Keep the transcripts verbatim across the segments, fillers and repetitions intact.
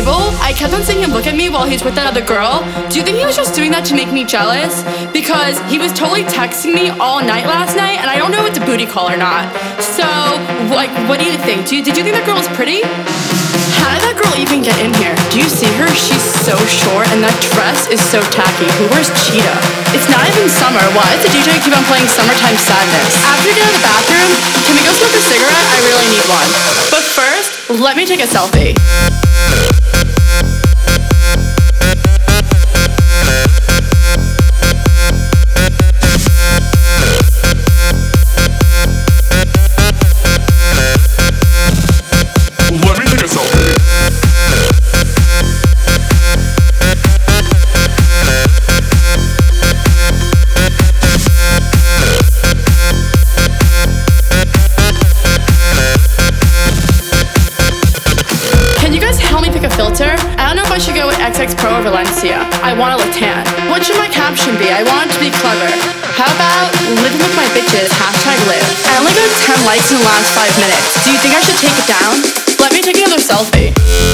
table, I kept on seeing him look at me while he's with that other girl. Do you think he was just doing that to make me jealous? Because he was totally texting me all night last night, and I don't know if it's a booty call or not. So, like, what do you think? Do you, did you think that girl was pretty? How did that girl even get in here? Do you see her? She's so short, and that dress is so tacky. Who wears cheetah? It's not even summer. Why does the D J keep on playing Summertime Sadness? After we get out of the bathroom, can we go smoke a cigarette? I really need one. But first, let me take a selfie. I should go with X X Pro or Valencia. I want to look tan. What should my caption be? I want it to be clever. How about living with my bitches, hashtag live. I only got ten likes in the last five minutes. Do you think I should take it down? Let me take another selfie.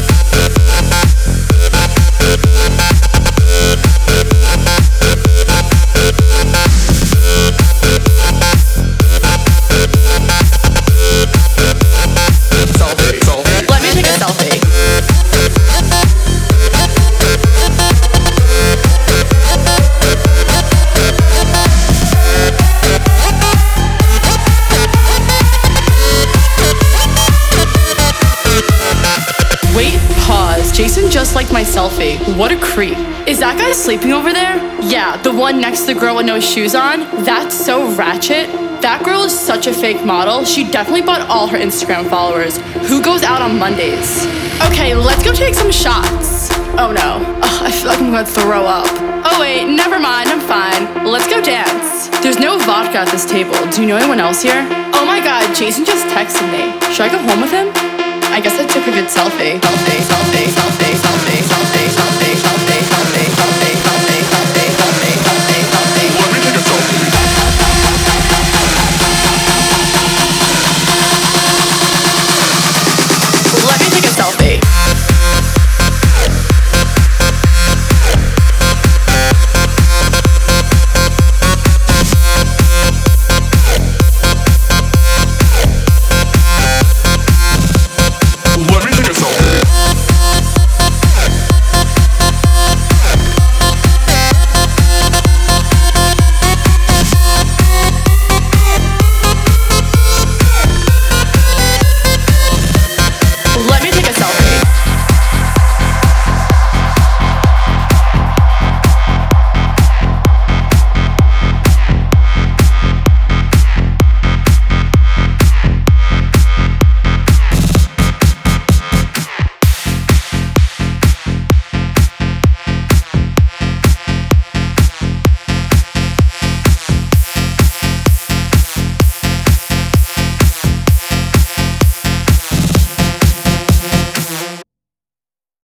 Selfie, selfie. Let me take a selfie. Wait, pause. Jason just liked my selfie. What a creep. Is that guy sleeping over there? Yeah, the one next to the girl with no shoes on? That's so ratchet. That girl is such a fake model. She definitely bought all her Instagram followers. Who goes out on Mondays? Okay, let's go take some shots. Oh no. Ugh, I feel like I'm gonna throw up. Oh wait, never mind, I'm fine. Let's go dance. There's no vodka at this table. Do you know anyone else here? Oh my god, Jason just texted me. Should I go home with him? I guess I took a good selfie. Selfie, selfie, selfie, selfie, selfie.